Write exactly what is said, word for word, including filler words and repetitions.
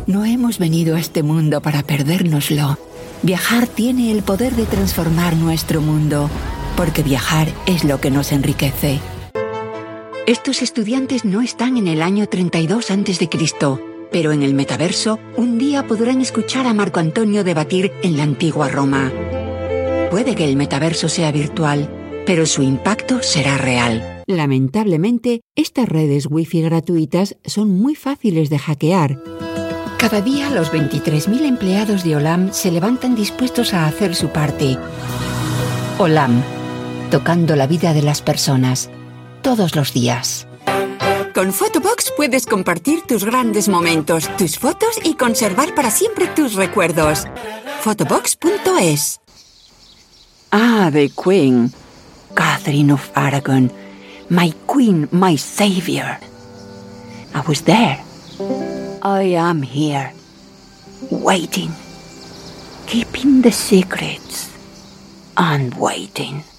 No hemos venido a este mundo para perdérnoslo. Viajar tiene el poder de transformar nuestro mundo, porque viajar es lo que nos enriquece. Estos estudiantes no están en el año treinta y dos antes de Cristo, pero en el metaverso un día podrán escuchar a Marco Antonio debatir en la antigua Roma. Puede que el metaverso sea virtual, pero su impacto será real. Lamentablemente, estas redes wifi gratuitas son muy fáciles de hackear. Cada día los veintitrés mil empleados de Olam se levantan dispuestos a hacer su parte. Olam, tocando la vida de las personas, todos los días. Con Photobox puedes compartir tus grandes momentos, tus fotos y conservar para siempre tus recuerdos. Photobox punto es. Ah, the Queen. Catherine of Aragon. My Queen, my Savior. I was there. I am here. Waiting. Keeping the secrets. And waiting.